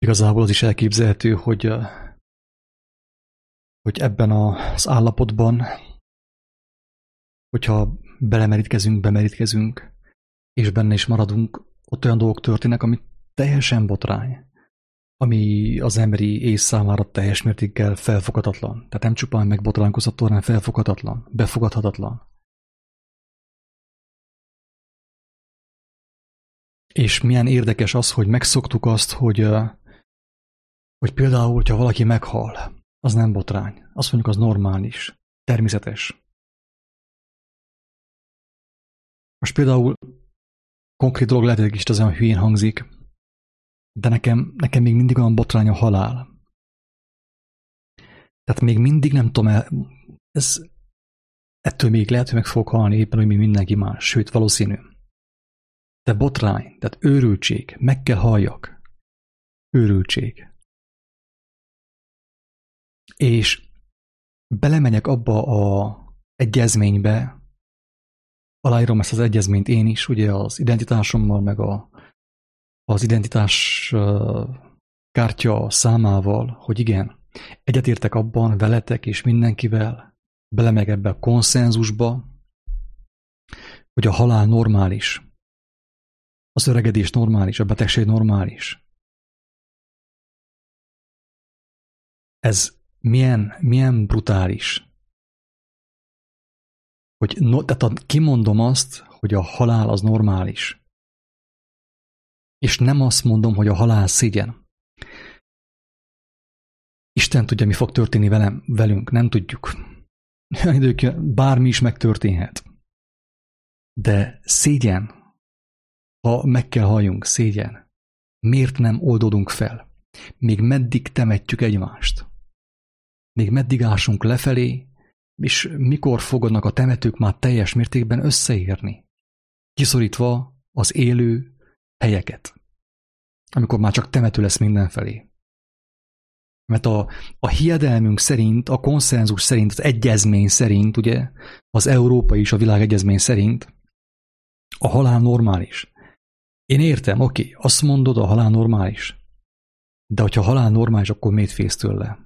igazából az is elképzelhető, hogy ebben az állapotban, hogyha bemerítkezünk, és benne is maradunk, ott olyan dolgok történnek, ami teljesen botrány, ami az emberi ész számára teljes mértékkel felfoghatatlan. Tehát nem csupán megbotránkozható, hanem felfoghatatlan, befogadhatatlan. És milyen érdekes az, hogy megszoktuk azt, hogy például, hogyha valaki meghal, az nem botrány. Azt mondjuk, az normális, természetes. Most például konkrét dolog lehet, hogy kicsit az olyan hülyén hangzik, de nekem még mindig olyan botrány a halál. Tehát még mindig nem tudom, ettől még lehet, hogy meg fogok halni éppen, hogy még mindenki más, sőt, valószínű. De botrány, tehát őrültség, meg kell halljak. Őrültség. És belemegyek abba az egyezménybe, aláírom ezt az egyezményt én is, ugye az identitásommal, meg az identitás kártya számával, hogy igen, egyetértek abban veletek és mindenkivel, belemegyek ebbe a konszenzusba, hogy a halál normális, az öregedés normális, a betegség normális. Ez milyen brutális, hogy tehát kimondom azt, hogy a halál az normális. És nem azt mondom, hogy a halál szégyen. Isten tudja, mi fog történni velünk, nem tudjuk. Bármi is megtörténhet. De szégyen, ha meg kell halljunk, szégyen. Miért nem oldódunk fel? Még meddig temetjük egymást? Még meddig ásunk lefelé, és mikor fogadnak a temetők már teljes mértékben összeérni? Kiszorítva az élő helyeket. Amikor már csak temető lesz mindenfelé. Mert a hiedelmünk szerint, a konszenzus szerint, az egyezmény szerint, ugye, az európai és a világ egyezmény szerint a halál normális. Én értem, oké, azt mondod, a halál normális. De hogyha a halál normális, akkor miért félsz tőle?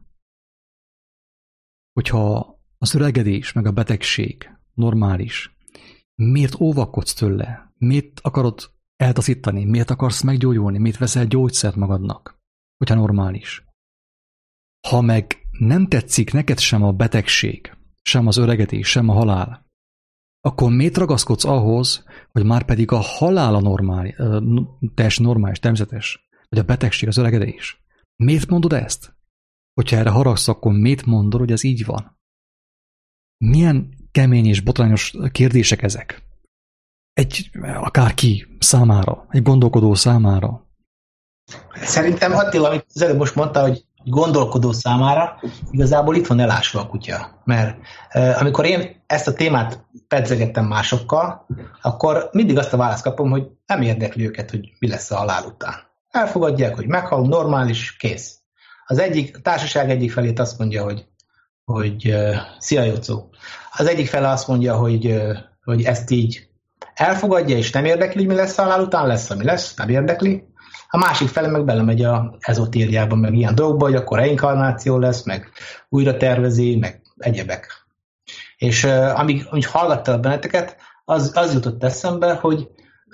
Hogyha az öregedés, meg a betegség normális, miért óvakodsz tőle? Miért akarod eltaszítani? Miért akarsz meggyógyulni? Miért veszel gyógyszert magadnak? Hogyha normális. Ha meg nem tetszik neked sem a betegség, sem az öregedés, sem a halál, akkor miért ragaszkodsz ahhoz, hogy már pedig a halál a teljesen normális, természetes, vagy a betegség, az öregedés? Miért mondod ezt? Hogyha erre haragsz, akkor miért mondod, hogy ez így van? Milyen kemény és botrányos kérdések ezek? Akárki számára, egy gondolkodó számára. Szerintem Attila, amit az előbb most mondta, hogy gondolkodó számára, igazából itt van elásva a kutya. Mert amikor én ezt a témát pedzegettem másokkal, akkor mindig azt a választ kapom, hogy nem érdekli őket, hogy mi lesz a halál után. Elfogadják, hogy meghalunk, normális, kész. A társaság egyik felét azt mondja, hogy szia Jocó. Az egyik fele azt mondja, hogy ezt így elfogadja, és nem érdekli, hogy mi lesz a halál után, lesz, ami lesz, nem érdekli. A másik fele meg belemegy az ezotériába, meg ilyen dolgokba, hogy akkor reinkarnáció lesz, meg újra tervezi, meg egyebek. És amíg hallgattam benneteket, az jutott eszembe, hogy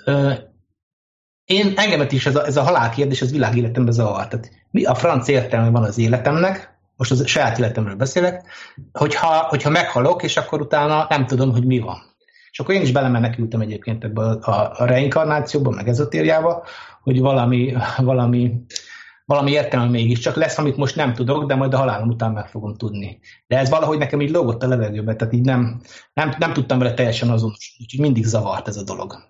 engemet is ez a halálkérdés, ez világéletemben zavar. Tehát mi a franc értelme van az életemnek, most az saját életemről beszélek, hogyha meghalok, és akkor utána nem tudom, hogy mi van. És akkor én is belemenekültem egyébként ebbe a reinkarnációba, meg ezotériába, hogy valami értelme mégiscsak lesz, amit most nem tudok, de majd a halálom után meg fogom tudni. De ez valahogy nekem így lógott a levegőbe, tehát így nem tudtam vele teljesen azonosulni, úgyhogy mindig zavart ez a dolog.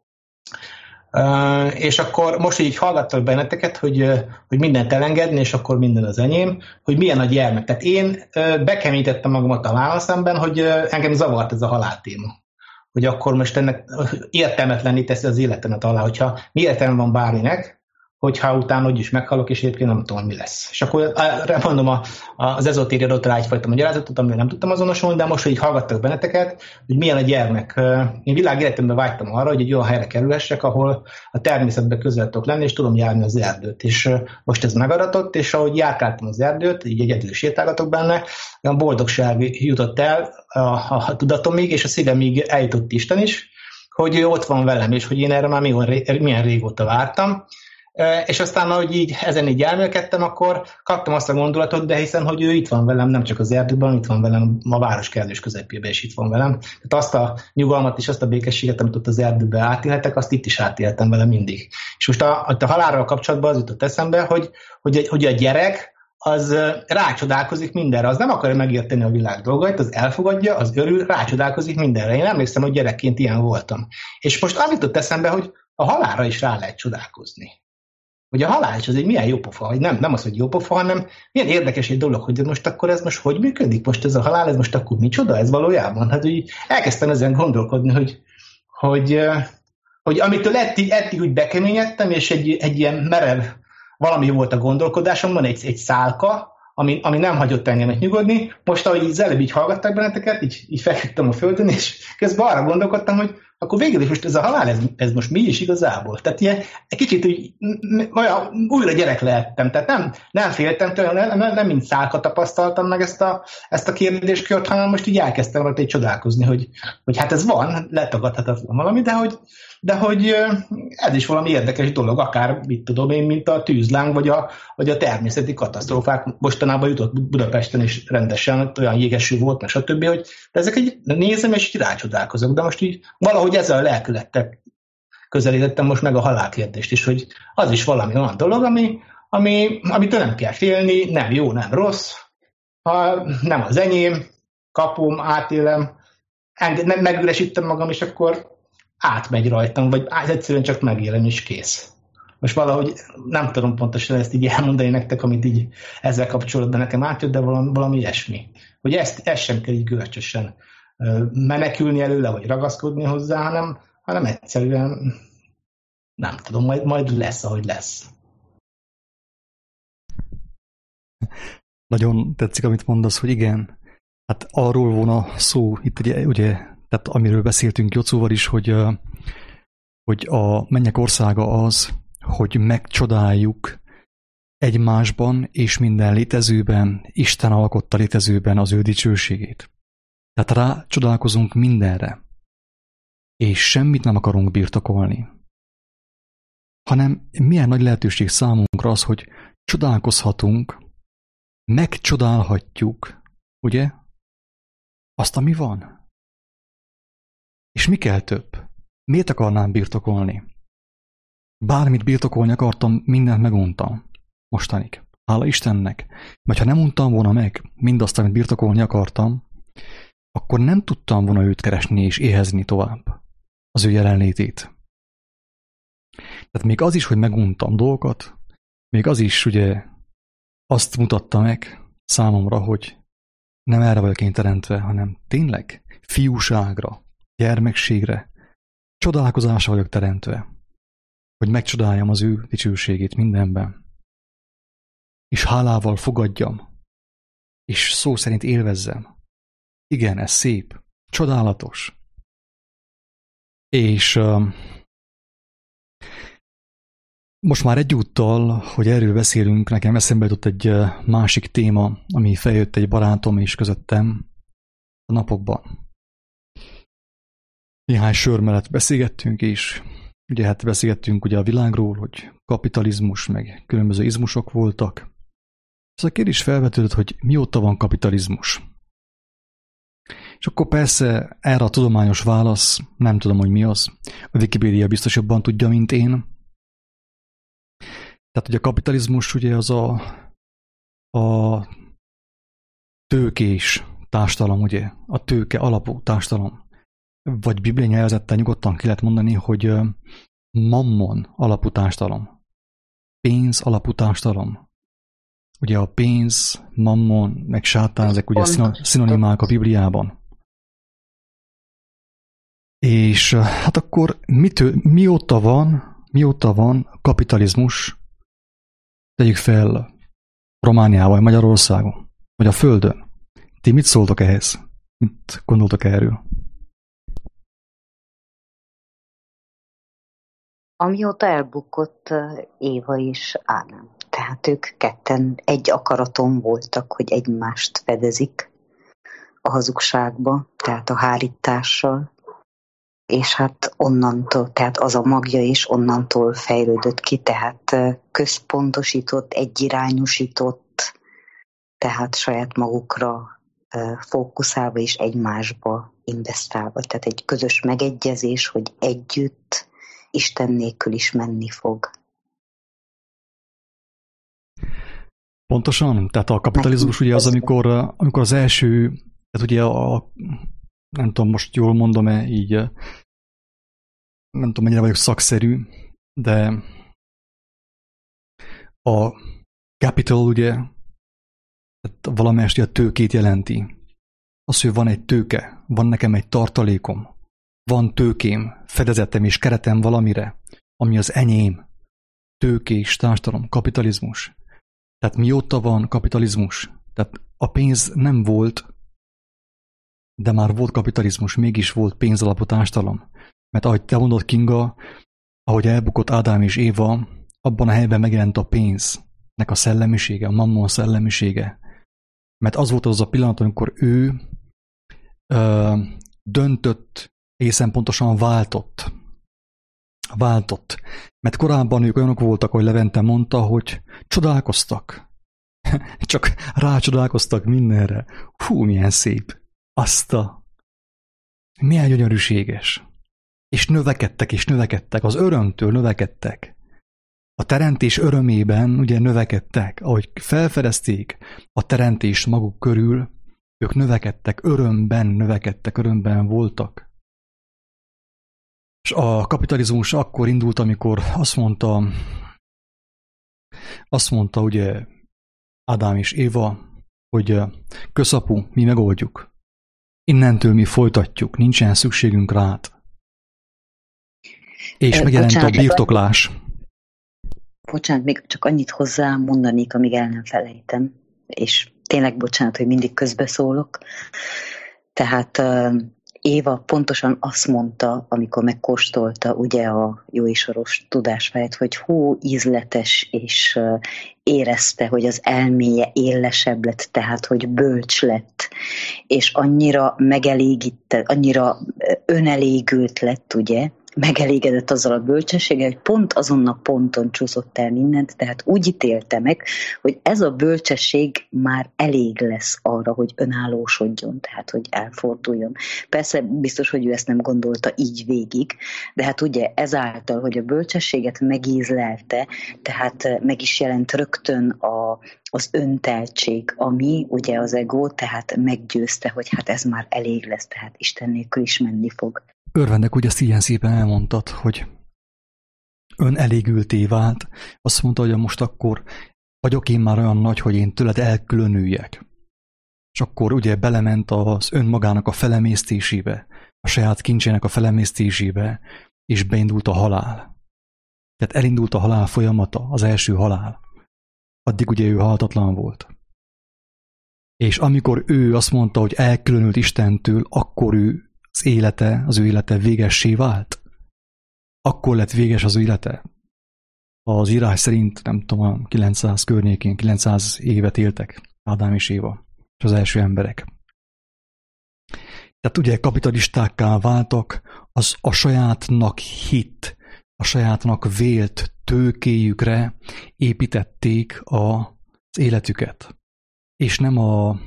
És akkor most így hallgattak benneteket, hogy mindent elengedni, és akkor minden az enyém, hogy milyen a gyermek. Tehát én bekemítettem magamat a halálon szemben, hogy engem zavart ez a haláltéma. Hogy akkor most ennek értelmetlenné teszi az életemet alá, hogyha mi értelme van bárminek, hogyha utána úgyis meghalok, és egyébként nem tudom, mi lesz. És akkor mondom az ezotéria adott rá egyfajta magyarázatot, amivel nem tudtam azonosulni, de most, hogy így hallgattak benneteket, hogy milyen a gyermek. Én világéletemben vágytam arra, hogy egy olyan helyre kerülhessek, ahol a természetben közel tudok lenni, és tudom járni az erdőt. És most ez megadatott, és ahogy járkáltam az erdőt, így egyedül sétálgatok benne, olyan boldogság jutott el a tudatomig, és a szívemig eljutott Isten is, hogy ő ott van velem, és hogy én erre már milyen régóta vártam. És aztán, ahogy így ezen így elmélkedtem, akkor kaptam azt a gondolatot, de hiszen, hogy ő itt van velem, nem csak az erdőben, itt van velem a város kellős közepében, és itt van velem. Tehát azt a nyugalmat és azt a békességet, amit ott az erdőben átélhetek, azt itt is átéltem vele mindig. És most a halálral kapcsolatban az jutott eszembe, hogy a gyerek az rácsodálkozik mindenre, az nem akarja megérteni a világ dolgait, az elfogadja, az örül, rácsodálkozik mindenre. Én emlékszem, hogy gyerekként ilyen voltam. És most az jutott eszembe, hogy a halálra is rá lehet csodálkozni. Hogy a halál is az egy milyen jópofa, hogy nem az, hogy jópofa, hanem milyen érdekes egy dolog, hogy most akkor ez most hogy működik? Most ez a halál, ez most akkor micsoda ez valójában? Hát úgy elkezdtem ezen gondolkodni, hogy amitől eddig úgy bekeményedtem, és egy ilyen merev valami volt a gondolkodásomban, egy szálka, ami nem hagyott engemet nyugodni. Most, ahogy az előbb így hallgattak benneteket, így feküdtem a földön, és közben arra gondolkodtam, hogy akkor végül is most ez a halál, ez most mi is igazából? Tehát ilyen, egy kicsit olyan újra gyerek lehettem, tehát nem féltem tőle, nem mint szálka tapasztaltam meg ezt a kérdéskört, hanem most így elkezdtem rajta csodálkozni, hogy hát ez van, letagadhatatlan valami, de hogy ez is valami érdekes dolog, akár, mit tudom én, mint a tűzláng, vagy a természeti katasztrófák. Mostanában jutott Budapesten is rendesen, olyan jégeső volt, meg stb., hogy de ezek nézem, és így rácsodálkozok, de most így valahogy ezzel a lelkülettel közelítettem most meg a halálkérdést is, hogy az is valami olyan dolog, amitől nem kell félni, nem jó, nem rossz, nem az enyém, kapom, átélem, megüresítem magam, és akkor átmegy rajtam, vagy egyszerűen csak megélem, és kész. Most valahogy nem tudom pontosan ezt így elmondani nektek, amit így ezzel kapcsolatban nekem átjött, de valami ilyesmi. Hogy ezt sem kell így görcsösen menekülni előle, vagy ragaszkodni hozzá, hanem egyszerűen nem tudom, majd lesz, ahogy lesz. Nagyon tetszik, amit mondasz, hogy igen, hát arról volna szó, itt ugye tehát amiről beszéltünk Jocóval is, hogy a mennyek országa az, hogy megcsodáljuk egymásban és minden létezőben, Isten alkotta létezőben az ő dicsőségét. Tehát rácsodálkozunk mindenre, és semmit nem akarunk birtokolni. Hanem milyen nagy lehetőség számunkra az, hogy csodálkozhatunk, megcsodálhatjuk, ugye, azt, ami van. És mi kell több? Miért akarnám birtokolni? Bármit birtokolni akartam, mindent meguntam mostanig. Hála Istennek. Mert ha nem untam volna meg mindazt, amit birtokolni akartam, akkor nem tudtam volna őt keresni és éhezni tovább. Az ő jelenlétét. Tehát még az is, hogy meguntam dolgokat, még az is ugye azt mutatta meg számomra, hogy nem erre vagyok én teremtve, hanem tényleg fiúságra, gyermekségre, csodálkozásra vagyok teremtve, hogy megcsodáljam az ő dicsőségét mindenben, és hálával fogadjam, és szó szerint élvezzem. Igen, ez szép, csodálatos. És most már egyúttal, hogy erről beszélünk, nekem eszembe jutott egy másik téma, ami feljött egy barátom és közöttem a napokban. Néhány sör mellett beszélgettünk, és ugye hát beszélgettünk ugye a világról, hogy kapitalizmus, meg különböző izmusok voltak. És a kérdés felvetődött, hogy mióta van kapitalizmus. És akkor persze erre a tudományos válasz, nem tudom, hogy mi az. A Wikipédia biztos jobban tudja, mint én. Tehát ugye a kapitalizmus ugye az a tőkés társadalom, ugye, a tőke alapú társadalom. Vagy bibliai nyelvezettel nyugodtan ki lehet mondani, hogy mammon alapú társadalom. Pénz alapú társadalom. Ugye a pénz, mammon, meg sátán, ezek ugye szinonimák a Bibliában. És hát akkor mióta van kapitalizmus Tegyük fel Romániában, vagy Magyarországon, vagy a Földön. Ti mit szóltok ehhez? Mit gondoltok erről? Amióta elbukott Éva és Ádám. Tehát ők ketten egy akaraton voltak, hogy egymást fedezik a hazugságba, tehát a hárítással, és hát onnantól, tehát az a magja is onnantól fejlődött ki, tehát központosított, egyirányosított, tehát saját magukra fókuszálva és egymásba investálva. Tehát egy közös megegyezés, hogy együtt Isten nélkül is menni fog. Pontosan, tehát a kapitalizmus ugye az, amikor az első, tehát ugye nem tudom, most jól mondom-e így, nem tudom, mennyire vagyok szakszerű, de a capital ugye, tehát valamelyest a tőkét jelenti. Az, hogy van egy tőke, van nekem egy tartalékom, van tőkém, fedezetem és keretem valamire, ami az enyém, tőkés társadalom, kapitalizmus. Tehát mióta van kapitalizmus? Tehát a pénz nem volt, de már volt kapitalizmus, mégis volt pénzalapú társadalom. Mert ahogy te mondod, Kinga, ahogy elbukott Ádám és Éva, abban a helyben megjelent a pénznek a szellemisége, a mammon szellemisége. Mert az volt az a pillanat, amikor ő döntött, egészen pontosan váltott. Mert korábban ők olyanok voltak, ahogy Levente mondta, hogy csodálkoztak. Csak rácsodálkoztak mindenre. Hú, milyen szép. Milyen gyönyörűséges. És növekedtek, az örömtől növekedtek. A teremtés örömében ugye növekedtek, ahogy felfedezték a teremtést maguk körül, ők növekedtek, örömben voltak. És a kapitalizmus akkor indult, amikor azt mondta ugye Ádám és Éva, hogy köszapu, mi megoldjuk. Innentől mi folytatjuk, nincsen szükségünk rád. És megjelent a birtoklás. Bocsánat, még csak annyit hozzá mondanék, amíg el nem felejtem. És tényleg bocsánat, hogy mindig közbeszólok. Tehát Éva pontosan azt mondta, amikor megkóstolta ugye a jó és a rossz tudásfáját, hogy hú, ízletes, és érezte, hogy az elméje élesebb lett, tehát hogy bölcs lett, és annyira megelégített, annyira önelégült lett, ugye, megelégedett azzal a bölcsességgel, hogy pont azon a ponton csúszott el mindent, tehát úgy ítélte meg, hogy ez a bölcsesség már elég lesz arra, hogy önállósodjon, tehát hogy elforduljon. Persze biztos, hogy ő ezt nem gondolta így végig, de hát ugye ezáltal, hogy a bölcsességet megízlelte, tehát meg is jelent rögtön az önteltség, ami ugye az ego, tehát meggyőzte, hogy hát ez már elég lesz, tehát Isten nélkül is menni fog. Örvendek, hogy ezt ilyen szépen elmondtad, hogy önelégülté vált. Azt mondta, hogy most akkor vagyok én már olyan nagy, hogy én tőled elkülönüljek. És akkor ugye belement az önmagának a felemésztésébe, a saját kincsének a felemésztésébe, és beindult a halál. Tehát elindult a halál folyamata, az első halál. Addig ugye ő halhatatlan volt. És amikor ő azt mondta, hogy elkülönült Istentől, akkor az ő élete végessé vált. Akkor lett véges az ő élete. Az írás szerint, nem tudom, 900 környékén, 900 évet éltek Ádám és Éva, és az első emberek. Tehát ugye kapitalistákká váltak, az a sajátnak a sajátnak vélt tőkéjükre építették az életüket. És nem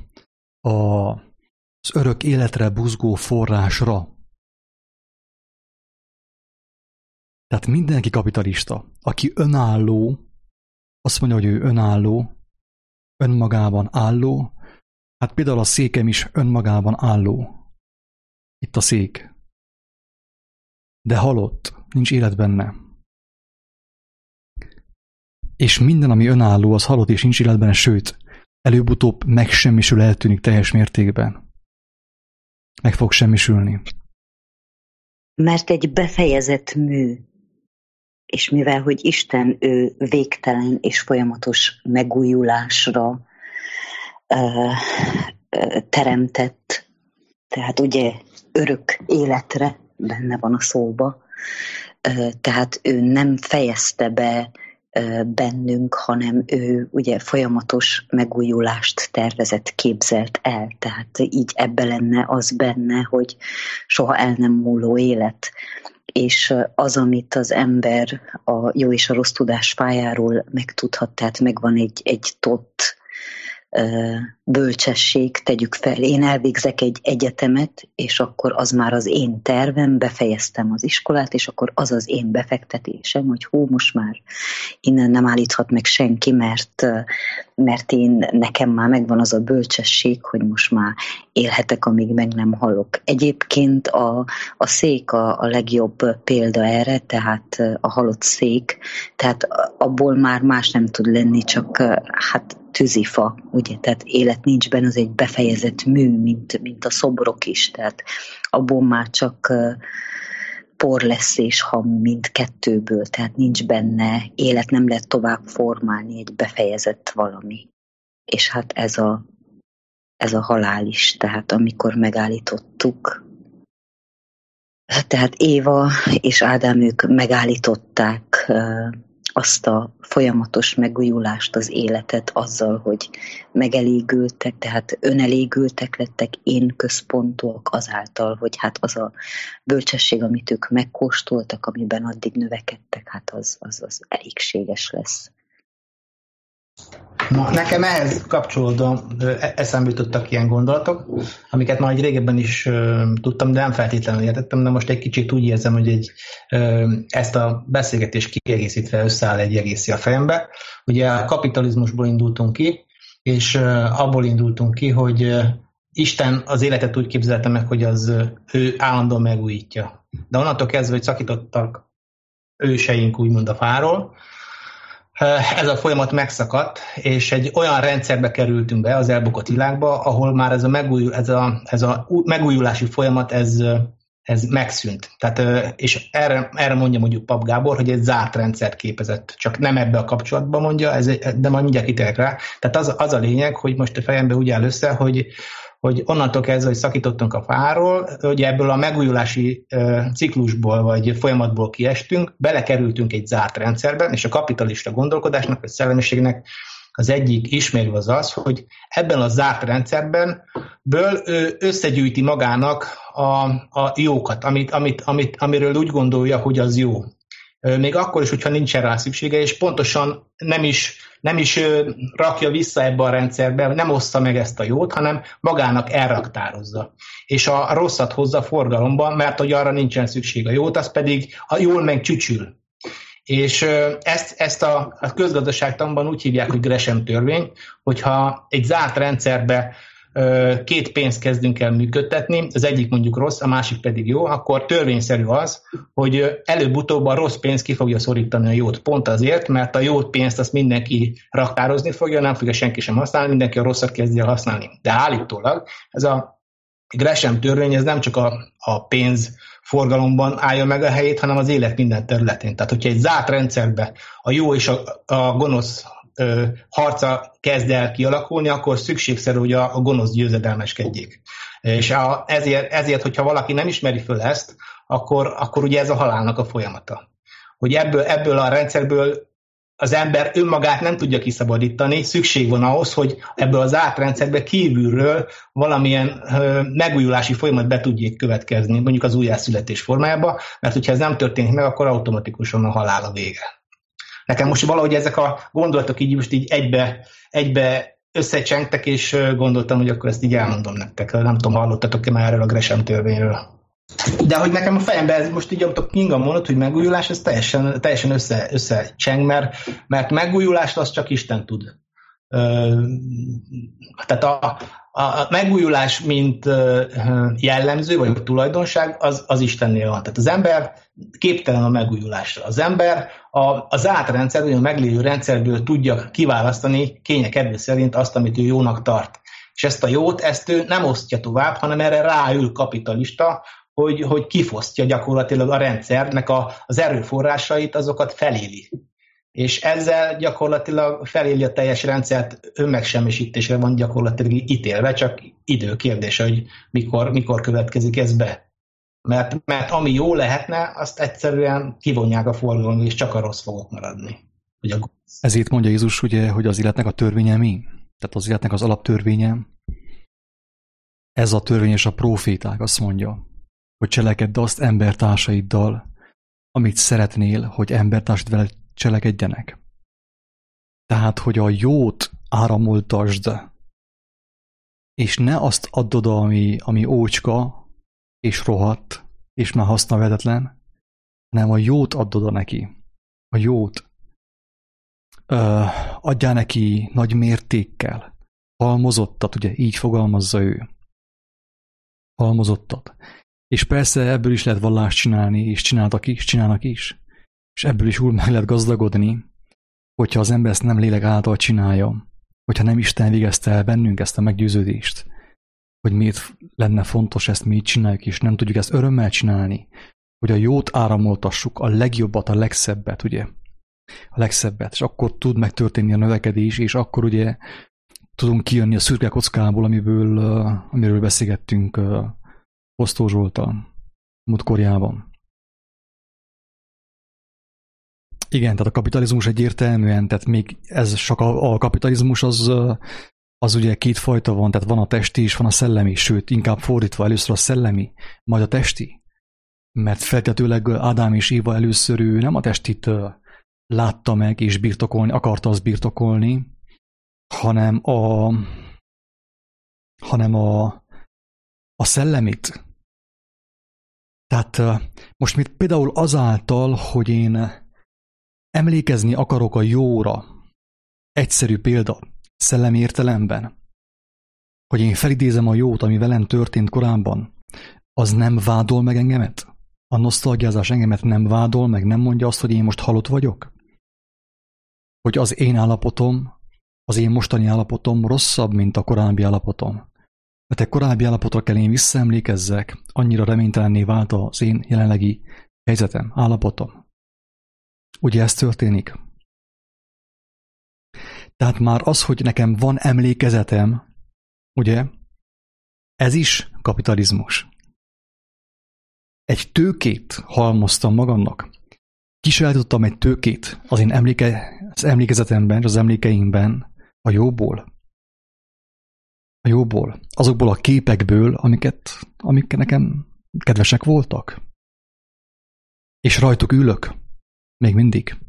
az örök életre buzgó forrásra. Tehát mindenki kapitalista, aki önálló, azt mondja, hogy ő önálló, önmagában álló, hát például a székem is önmagában álló. Itt a szék. De halott, nincs élet benne. És minden, ami önálló, az halott és nincs élet benne, sőt, előbb-utóbb megsemmisül, eltűnik teljes mértékben. Meg fog semmisülni. Mert egy befejezett mű. És mivel, hogy Isten ő végtelen és folyamatos megújulásra teremtett, tehát ugye örök életre benne van a szóba, tehát ő nem fejezte be bennünk, hanem ő ugye folyamatos megújulást tervezett, képzelt el. Tehát így ebbe lenne az benne, hogy soha el nem múló élet. És az, amit az ember a jó és a rossz tudás pályáról megtudhat, tehát megvan egy tott bölcsesség, tegyük fel, én elvégzek egy egyetemet, és akkor az már az én tervem, befejeztem az iskolát, és akkor az az én befektetésem, hogy most már innen nem állíthat meg senki, mert nekem már megvan az a bölcsesség, hogy most már élhetek, amíg meg nem halok. Egyébként a szék a legjobb példa erre, tehát a halott szék, tehát abból már más nem tud lenni, csak hát tűzifa, ugye, tehát élet nincs benne, az egy befejezett mű, mint a szobrok is, tehát abból már csak por lesz és ham mindkettőből, tehát nincs benne élet, nem lehet tovább formálni egy befejezett valami. És hát ez a halál is, tehát amikor megállítottuk, tehát Éva és Ádám, ők megállították azt a folyamatos megújulást, az életet azzal, hogy megelégültek, tehát önelégültek lettek, én központúak azáltal, hogy hát az a bölcsesség, amit ők megkóstoltak, amiben addig növekedtek, hát az elégséges lesz. Na, nekem ehhez kapcsolódóan eszembe jutottak ilyen gondolatok, amiket már régebben is tudtam, de nem feltétlenül értettem, de most egy kicsit úgy érzem, hogy ezt a beszélgetést kiegészítve összeáll egy egészé a fejembe. Ugye a kapitalizmusból indultunk ki, és abból indultunk ki, hogy Isten az életet úgy képzelte meg, hogy ő állandóan megújítja. De onnantól kezdve, hogy szakítottak őseink úgymond a fáról, ez a folyamat megszakadt, és egy olyan rendszerbe kerültünk be az elbukott világba, ahol már ez a megújulási folyamat ez megszűnt. Tehát, és erre mondja mondjuk Pap Gábor, hogy egy zárt rendszert képezett. Csak nem ebbe a kapcsolatban mondja, de majd mindjárt kitérek rá. Tehát az a lényeg, hogy most a fejembe úgy áll össze, hogy onnantól kezdve, hogy szakítottunk a fáról, hogy ebből a megújulási ciklusból vagy folyamatból kiestünk, belekerültünk egy zárt rendszerbe, és a kapitalista gondolkodásnak vagy szellemiségnek az egyik ismérve az, hogy ebben a zárt rendszerben ő összegyűjti magának a jókat, amiről úgy gondolja, hogy az jó. Még akkor is, hogyha nincsen rá szüksége, és pontosan nem is rakja vissza ebbe a rendszerbe, nem ossza meg ezt a jót, hanem magának elraktározza. És a rosszat hozza forgalomba, mert hogy arra nincsen szükség, a jót, az pedig jól megcsücsül. És ezt a közgazdaságtanban úgy hívják, hogy Gresham törvény, hogyha egy zárt rendszerbe két pénzt kezdünk el működtetni, az egyik mondjuk rossz, a másik pedig jó, akkor törvényszerű az, hogy előbb-utóbb a rossz pénz ki fogja szorítani a jót. Pont azért, mert a jó pénzt azt mindenki raktározni fogja, nem fogja senki sem használni, mindenki a rosszat kezdje el használni. De állítólag ez a Gresham törvény, ez nem csak a pénz forgalomban állja meg a helyét, hanem az élet minden területén. Tehát, hogyha egy zárt rendszerbe a jó és a gonosz harca kezd el kialakulni, akkor szükségszerű, hogy a gonosz győzedelmeskedjék. És ezért, hogyha valaki nem ismeri föl ezt, akkor ugye ez a halálnak a folyamata. Hogy ebből a rendszerből az ember önmagát nem tudja kiszabadítani, szükség van ahhoz, hogy ebből az átrendszerbe kívülről valamilyen megújulási folyamat be tudjék következni, mondjuk az újjászületés formájába, mert hogyha ez nem történik meg, akkor automatikusan a halál a vége. Nekem most valahogy ezek a gondolatok így most így egybe összecsengtek, és gondoltam, hogy akkor ezt így elmondom nektek. Nem tudom, hallottatok-e már erről a Gresham törvényről. De hogy nekem a fejemben ez most így, amit a Kinga mondott, hogy megújulás, ez teljesen összecseng, mert megújulást az csak Isten tud. Tehát a megújulás, mint jellemző, vagy tulajdonság, az Istennél van. Tehát az ember képtelen a megújulásra. Az ember az átrendszer, vagy a meglévő rendszerből tudja kiválasztani kénye kedve szerint azt, amit ő jónak tart. És ezt a jót, ezt ő nem osztja tovább, hanem erre ráül kapitalista, hogy kifosztja gyakorlatilag a rendszernek az erőforrásait, azokat feléli. És ezzel gyakorlatilag feléli a teljes rendszert, önmegsemmisítésre van gyakorlatilag ítélve, csak idő kérdése, hogy mikor következik ez be. Mert ami jó lehetne, azt egyszerűen kivonják a forgalomba, és csak a rossz fogok maradni. Ezért mondja Jézus, ugye, hogy az életnek a törvénye mi? Tehát az életnek az alaptörvénye, ez a törvény és a próféták azt mondja, hogy cselekedj azt embertársaiddal, amit szeretnél, hogy embertársaid vele cselekedjenek. Tehát, hogy a jót áramoltasd, és ne azt add oda, ami ócska, és rohadt, és már hasznavetetlen, hanem a jót add oda neki. A jót. Adjál neki nagy mértékkel. Halmozottat, ugye így fogalmazza ő. Halmozottat. És persze ebből is lehet vallást csinálni, és csinálnak is. És ebből is úgy meg lehet gazdagodni, hogyha az ember ezt nem lélek által csinálja, hogyha nem Isten végezte el bennünk ezt a meggyőződést, hogy miért lenne fontos ezt mi így csináljuk, és nem tudjuk ezt örömmel csinálni, hogy a jót áramoltassuk, a legjobbat, a legszebbet, ugye? A legszebbet, és akkor tud megtörténni a növekedés, és akkor ugye tudunk kijönni a szürke kockából, amiről beszélgettünk Osztó Zsolttal múltkorjában. Igen, tehát a kapitalizmus egyértelműen, tehát még ez csak a kapitalizmus az ugye kétfajta van, tehát van a testi és van a szellemi, sőt, inkább fordítva, először a szellemi, majd a testi. Mert feltétlenül Ádám és Éva először ő nem a testit látta meg és birtokolni, akarta azt birtokolni, hanem a szellemit. Tehát most például azáltal, hogy én emlékezni akarok a jóra, egyszerű példa, szellemi értelemben, hogy én felidézem a jót, ami velem történt korábban, az nem vádol meg engemet? A nosztalgiázás engemet nem vádol meg, nem mondja azt, hogy én most halott vagyok? Hogy az én állapotom, az én mostani állapotom rosszabb, mint a korábbi állapotom. Mert egy korábbi állapotra kell én visszaemlékezzek, annyira reménytelenné vált az én jelenlegi helyzetem, állapotom. Ugye ez történik? Tehát már az, hogy nekem van emlékezetem, ugye, ez is kapitalizmus. Egy tőkét halmoztam magamnak. Kisajátítottam egy tőkét az én az emlékezetemben, az emlékeimben a jóból. A jóból. Azokból a képekből, amik nekem kedvesek voltak. És rajtuk ülök. Még mindig.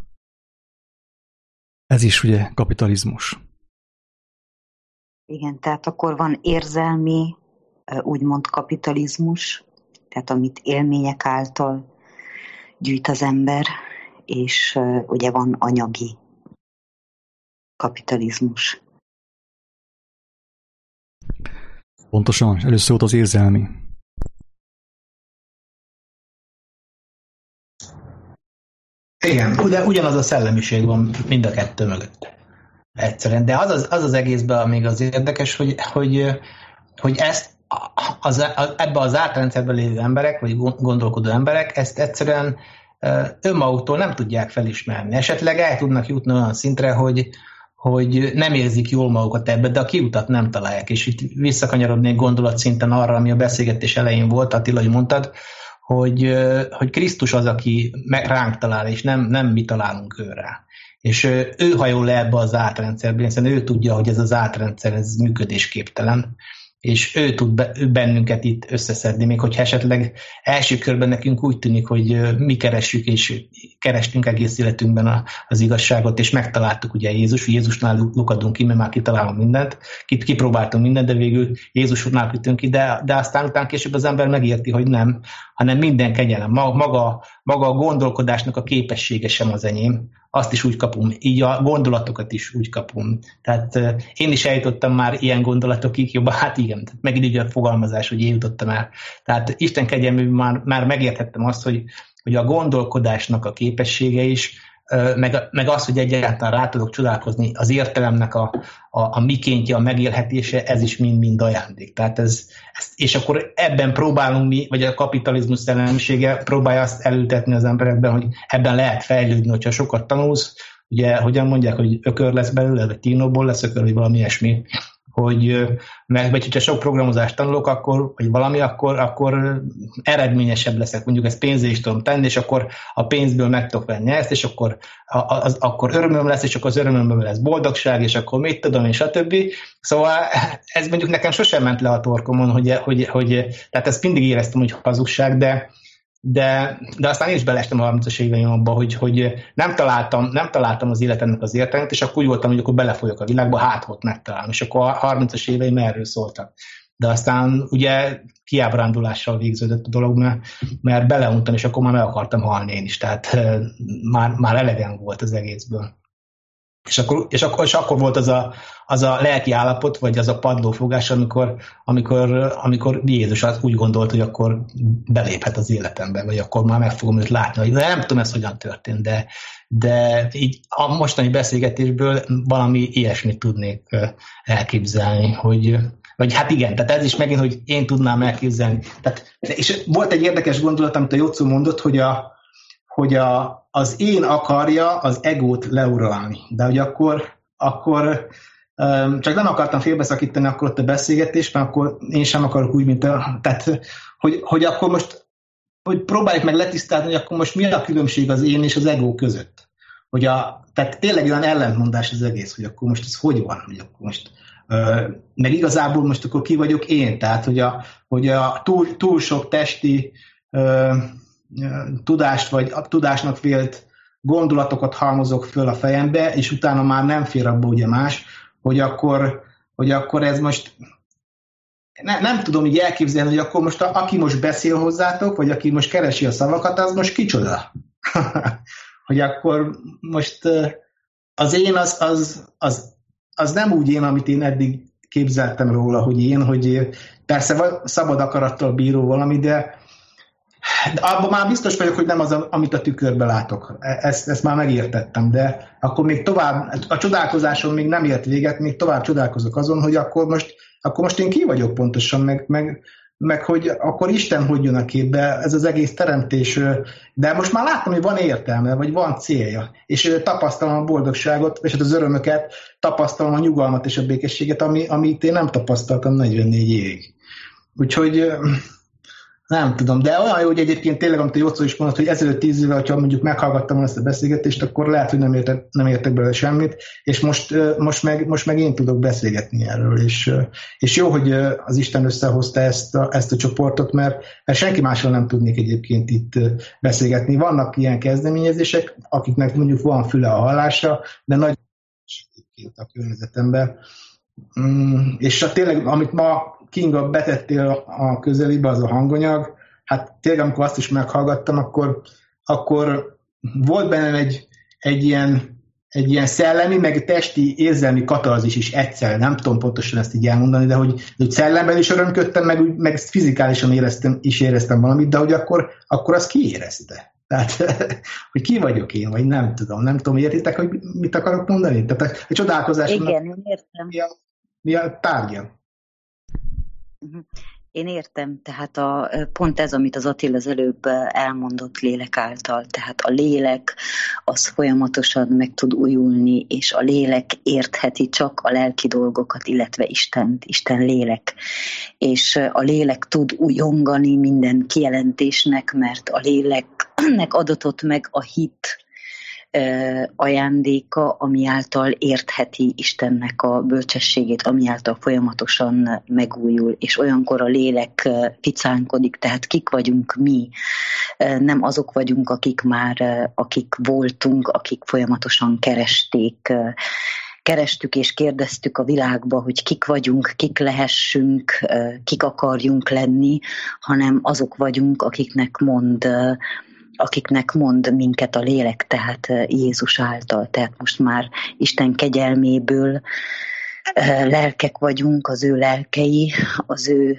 Ez is ugye kapitalizmus. Igen, tehát akkor van érzelmi, úgymond kapitalizmus, tehát amit élmények által gyűjt az ember, és ugye van anyagi kapitalizmus. Pontosan, először volt az érzelmi. Igen, de ugyanaz a szellemiség van mind a kettő mögött. Egyszerűen. De az egészben még az érdekes, hogy ezt ebbe az átrendszerben lévő emberek, vagy gondolkodó emberek ezt egyszerűen önmaguktól nem tudják felismerni. Esetleg el tudnak jutni olyan szintre, hogy nem érzik jól magukat ebbe, de a kiutat nem találják. És itt visszakanyarodnék gondolatszinten arra, ami a beszélgetés elején volt, Attila, hogy mondtad, hogy Krisztus az, aki ránk talál, és nem mi találunk őre. És ő hajol le ebbe az átrendszerbe, hiszen ő tudja, hogy ez az átrendszer ez működésképtelen, és ő tud bennünket itt összeszedni, még hogyha esetleg első körben nekünk úgy tűnik, hogy mi keressük, és kerestünk egész életünkben az igazságot, és megtaláltuk ugye Jézusnál lukadunk ki, mert már kitalálunk mindent, kipróbáltunk mindent, de végül Jézusnál ütünk ki, de aztán után később az ember megérti, hogy nem, hanem minden kegyelem. Maga a gondolkodásnak a képessége sem az enyém, azt is úgy kapom, így a gondolatokat is úgy kapom. Tehát én is eljutottam már ilyen gondolatokig, jobban, hát igen, megint így a fogalmazás, hogy én jutottam el. Tehát Isten kegyelmű már megértettem azt, hogy a gondolkodásnak a képessége is meg az, hogy egyáltalán rá tudok csodálkozni az értelemnek a mikéntje, a megélhetése, ez is mind-mind ajándék. Tehát és akkor ebben próbálunk mi, vagy a kapitalizmus szellemisége próbálja azt elültetni az emberekben, hogy ebben lehet fejlődni, hogyha sokat tanulsz, ugye hogyan mondják, hogy ökör lesz belőle, vagy tínóból lesz ökör, vagy valami ilyesmi, vagy hogyha sok programozást tanulok, vagy valami, akkor eredményesebb leszek. Mondjuk ezt pénzé is tudom tenni, és akkor a pénzből meg tudok venni ezt, és akkor örömöm lesz, és akkor az örömömből lesz boldogság, és akkor mit tudom, és stb. Szóval ez mondjuk nekem sosem ment le a torkomon, hogy tehát ezt mindig éreztem, hogy hazugság, de aztán én is beleestem a 30-as éveim abba, hogy nem találtam az életemnek az értelmét, és akkor úgy voltam, hogy akkor belefolyok a világba, hát ott megtalálom. És akkor a 30-as éveim erről szóltak. De aztán ugye kiábrándulással végződött a dolog, mert beleuntam, és akkor már meg akartam halni én is. Tehát már elegem volt az egészből. És akkor volt az a lelki állapot, vagy az a padlófogás, amikor Jézus úgy gondolt, hogy akkor beléphet az életembe, vagy akkor már meg fogom őt látni. De nem tudom, ez hogyan történt, de így a mostani beszélgetésből valami ilyesmit tudnék elképzelni, vagy hát igen, tehát ez is megint, hogy én tudnám elképzelni. És volt egy érdekes gondolat, amit a Jocó mondott, hogy az én akarja az egót leuralni. De hogy akkor csak nem akartam félbeszakítani akkor ott a beszélgetést, mert akkor én sem akarok úgy, mint tehát, hogy akkor most hogy próbáljuk meg letisztázni, hogy akkor most mi a különbség az én és az egó között. Tehát tényleg olyan ellentmondás az egész, hogy akkor most ez hogy van, hogy akkor most meg igazából most akkor ki vagyok én, tehát hogy a túl sok testi tudást, vagy tudásnak vélt gondolatokat halmozok föl a fejembe, és utána már nem fér abba ugye más, hogy akkor ez most nem tudom így elképzelni, hogy akkor most aki most beszél hozzátok, vagy aki most keresi a szavakat, az most kicsoda? Hogy akkor most az én az nem úgy én, amit én eddig képzeltem róla, hogy persze szabad akarattal bíró valami, de abban már biztos vagyok, hogy nem az, amit a tükörbe látok. Ezt már megértettem, de akkor még tovább, a csodálkozáson még nem ért véget, még tovább csodálkozok azon, hogy akkor most én ki vagyok pontosan, meg hogy akkor Isten hogy jön a képbe, ez az egész teremtés, de most már látom, hogy van értelme, vagy van célja, és tapasztalom a boldogságot, és az örömöket, tapasztalom a nyugalmat és a békességet, amit én nem tapasztaltam 44 évig. Úgyhogy nem tudom, de olyan jó, hogy egyébként tényleg, amit a Jocó is mondott, hogy ezelőtt 10 évvel, hogyha mondjuk meghallgattam ezt a beszélgetést, akkor lehet, hogy nem értek belőle semmit, és most meg én tudok beszélgetni erről, és jó, hogy az Isten összehozta ezt a csoportot, mert senki mással nem tudnék egyébként itt beszélgetni. Vannak ilyen kezdeményezések, akiknek mondjuk van füle a hallásra, de nagy a környezetemben. És tényleg, amit ma Kinga betettél a közelébe, az a hanganyag, hát tényleg amikor azt is meghallgattam, akkor volt bennem egy ilyen szellemi, meg testi érzelmi katarzis is egyszer, nem tudom pontosan ezt így elmondani, de hogy szellemben is örömködtem, meg fizikálisan éreztem valamit, de hogy akkor azt ki érezte? Tehát, hogy ki vagyok én, vagy nem tudom, értitek, hogy mit akarok mondani? Tehát a csodálkozásomnak igen, értem. Mi a tárgya? Én értem, tehát pont ez, amit az Attila az előbb elmondott lélek által, tehát a lélek az folyamatosan meg tud újulni, és a lélek értheti csak a lelki dolgokat, illetve Isten lélek. És a lélek tud újongani minden kijelentésnek, mert a léleknek adatott meg a hit ajándéka, ami által értheti Istennek a bölcsességét, ami által folyamatosan megújul, és olyankor a lélek ficánkodik, tehát kik vagyunk mi, nem azok vagyunk, akik voltunk, akik folyamatosan kerestük és kérdeztük a világba, hogy kik vagyunk, kik lehessünk, kik akarjunk lenni, hanem azok vagyunk, akiknek mond minket a lélek, tehát Jézus által. Tehát most már Isten kegyelméből lelkek vagyunk, az ő lelkei, az ő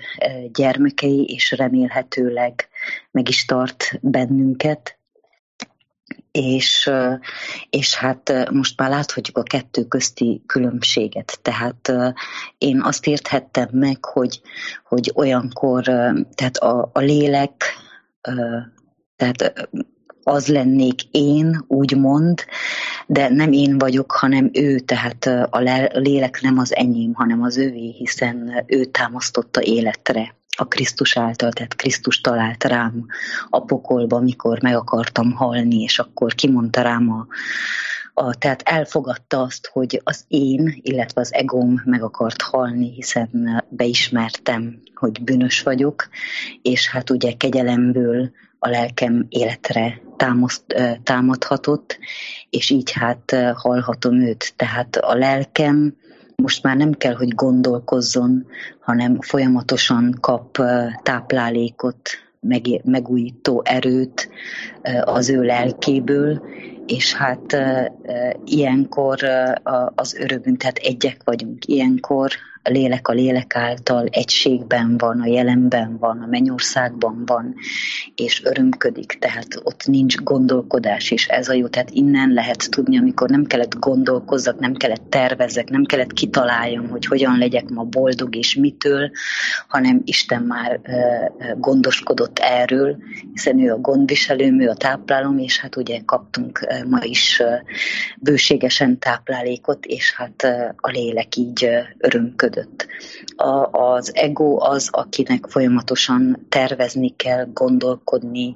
gyermekei, és remélhetőleg meg is tart bennünket. és hát most már láthatjuk a kettő közti különbséget. Tehát én azt érthettem meg, hogy olyankor, tehát a lélek, tehát az lennék én, úgymond, de nem én vagyok, hanem ő, tehát a lélek nem az enyém, hanem az övé, hiszen ő támasztotta életre a Krisztus által, tehát Krisztus talált rám a pokolba, mikor meg akartam halni, és akkor kimondta rám tehát elfogadta azt, hogy az én, illetve az egóm meg akart halni, hiszen beismertem, hogy bűnös vagyok, és hát ugye kegyelemből a lelkem életre támadhatott, és így hát hallhatom őt. Tehát a lelkem most már nem kell, hogy gondolkozzon, hanem folyamatosan kap táplálékot, megújító erőt az ő lelkéből, és hát ilyenkor az örömünk, tehát egyek vagyunk, ilyenkor a lélek által egységben van, a jelenben van, a mennyországban van, és örömködik, tehát ott nincs gondolkodás, és ez a jó, tehát innen lehet tudni, amikor nem kellett gondolkozzak, nem kellett tervezzek, nem kellett kitaláljam, hogy hogyan legyek ma boldog és mitől, hanem Isten már gondoskodott erről, hiszen ő a gondviselőm, ő a táplálom, és hát ugye kaptunk ma is bőségesen táplálékot, és hát a lélek így örömködött. Az ego az, akinek folyamatosan tervezni kell, gondolkodni,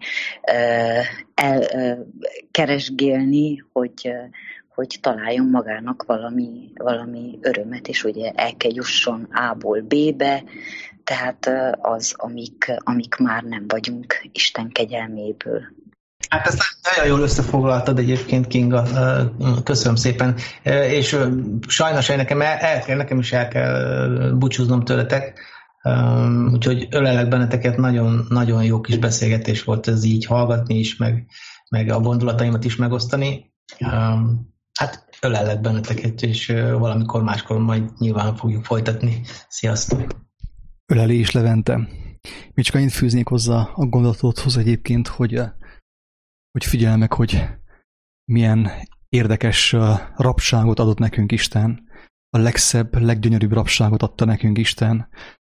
keresgélni, hogy találjon magának valami örömet, és ugye el kell jusson A-ból B-be, tehát az, amik már nem vagyunk Isten kegyelméből. Hát ezt nagyon jól összefoglaltad egyébként, Kinga, köszönöm szépen, és sajnos nekem is el kell búcsúznom tőletek, úgyhogy ölelek benneteket, nagyon, nagyon jó kis beszélgetés volt ez így hallgatni is, meg a gondolataimat is megosztani. Hát ölellek benneteket, és valamikor máskor majd nyilván fogjuk folytatni. Sziasztok! Ölelés, Levente. Még csak annyit fűznék hozzá a gondolatodhoz egyébként, hogy figyelj meg, hogy milyen érdekes rabságot adott nekünk Isten. A legszebb, leggyönyörűbb rabságot adta nekünk Isten,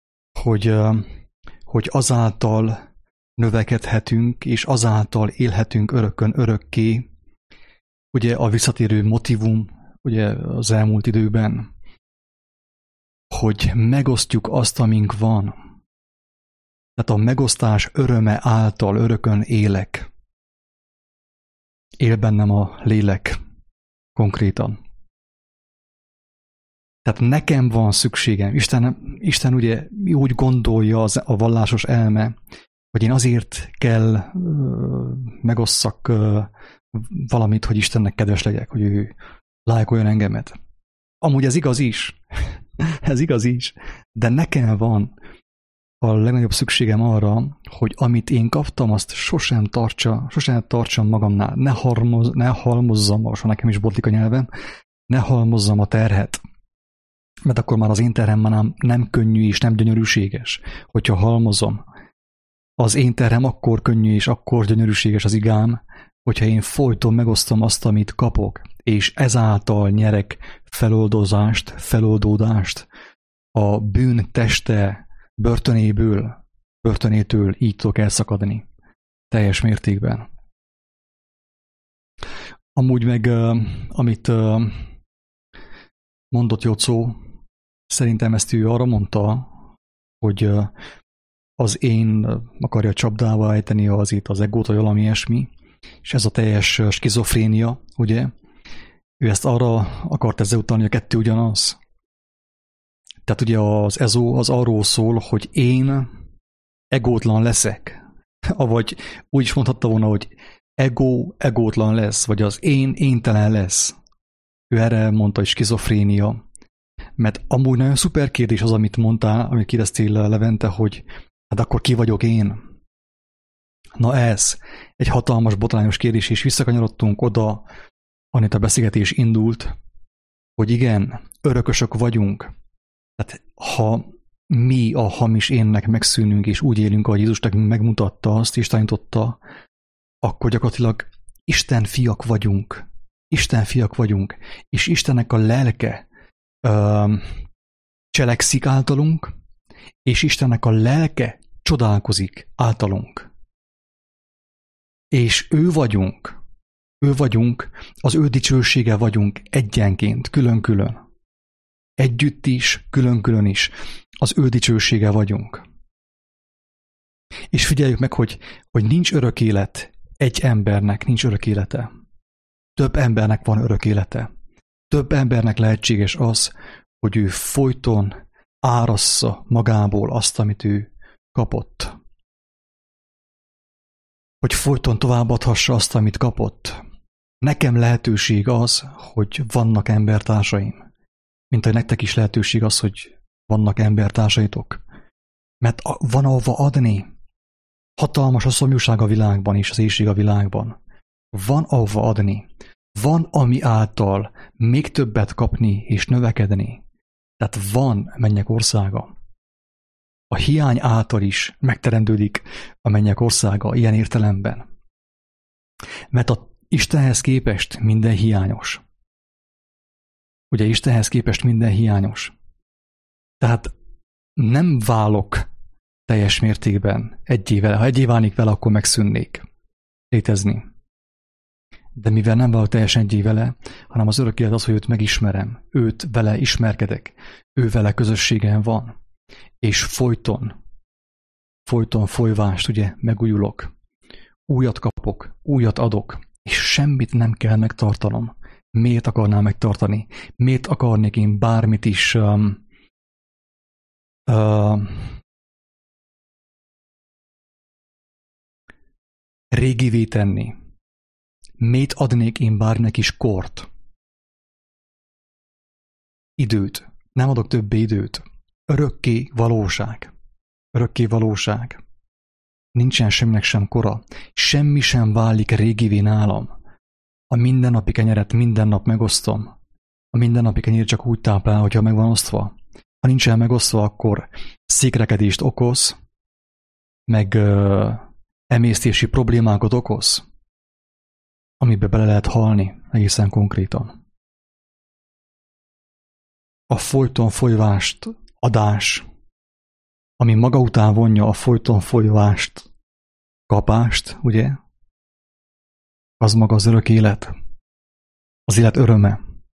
hogy azáltal növekedhetünk, és azáltal élhetünk örökön örökké. Ugye a visszatérő motivum ugye az elmúlt időben, hogy megosztjuk azt, amink van. Tehát a megosztás öröme által örökön élek. Él bennem a lélek konkrétan. Tehát nekem van szükségem. Isten ugye úgy gondolja a vallásos elme, hogy én azért kell megosszak valamit, hogy Istennek kedves legyek, hogy ő lájkoljon engemet. Amúgy ez igaz is. Ez igaz is. De nekem van a legnagyobb szükségem arra, hogy amit én kaptam, azt sosem tartsam magamnál. Ne halmozzam, most nekem is botlik a nyelvem, ne halmozzam a terhet. Mert akkor már az én terhem már nem könnyű és nem gyönyörűséges. Hogyha halmozom, az én terhem akkor könnyű és akkor gyönyörűséges az igám, hogyha én folyton megosztom azt, amit kapok, és ezáltal nyerek feloldódást a bűn teste börtönétől így tudok elszakadni. Teljes mértékben. Amúgy meg, amit mondott Jocó, szerintem ezt ő arra mondta, hogy az én akarja csapdába ejteni az egót, vagy valami ilyesmi, és ez a teljes skizofrénia, ugye? Ő ezt arra akart ezzel utalni, hogy a kettő ugyanaz. Tehát ugye az ezó az arról szól, hogy én egótlan leszek. Vagy úgy is mondhatta volna, hogy egótlan lesz, vagy az én éntelen lesz. Ő erre mondta, hogy skizofrénia. Mert amúgy nagyon szuper kérdés az, amit mondtál, amit kérdeztél, Levente, hogy hát akkor ki vagyok én? Na ez egy hatalmas, botrányos kérdés, és visszakanyarodtunk oda, amit a beszélgetés indult, hogy igen, örökösök vagyunk. Tehát ha mi a hamis énnek megszűnünk, és úgy élünk, ahogy Jézus nekünk megmutatta azt, és tanította, akkor gyakorlatilag Isten fiak vagyunk. Isten fiak vagyunk, és Istennek a lelke cselekszik általunk, és Istennek a lelke csodálkozik általunk. És ő vagyunk, az ő dicsősége vagyunk egyenként, külön-külön. Együtt is, külön-külön is, az ő dicsősége vagyunk. És figyeljük meg, hogy nincs örök élet, egy embernek nincs örök élete. Több embernek van örök élete. Több embernek lehetséges az, hogy ő folyton árassza magából azt, amit ő kapott. Hogy folyton továbbadhassa azt, amit kapott. Nekem lehetőség az, hogy vannak embertársaim. Mint hogy nektek is lehetőség az, hogy vannak embertársaitok. Mert van ahova adni. Hatalmas a szomjúság a világban és az éhség a világban. Van ahova adni. Van, ami által még többet kapni és növekedni. Tehát van mennyek országa. A hiány által is megteremtődik a mennyek országa ilyen értelemben. Mert a Istenhez képest minden hiányos. Ugye Istenhez képest minden hiányos. Tehát nem válok teljes mértékben egyé vele. Ha egyé válnék vele, akkor megszűnnék létezni. De mivel nem válok teljesen egyé vele, hanem az örök élet az, hogy őt megismerem, őt vele ismerkedek, ő vele közösségem van, és folyton folyvást, ugye, megújulok, újat kapok, újat adok, és semmit nem kell megtartanom. Miért akarnám megtartani? Miért akarnék én bármit is régivé tenni? Miért adnék én bárnek is kort? Időt. Nem adok többé időt. Örökké valóság. Örökké valóság. Nincsen semminek sem kora. Semmi sem válik régivé nálam. A mindennapi kenyeret minden nap megosztom. A mindennapi kenyér csak úgy táplál, hogyha meg van osztva. Ha nincsen megosztva, akkor székrekedést okoz, meg emésztési problémákat okoz, amiben bele lehet halni egészen konkrétan. A folyton folyvást adás, ami maga után vonja a folyton folyvást kapást, ugye? Az maga az örök élet. Az élet öröme.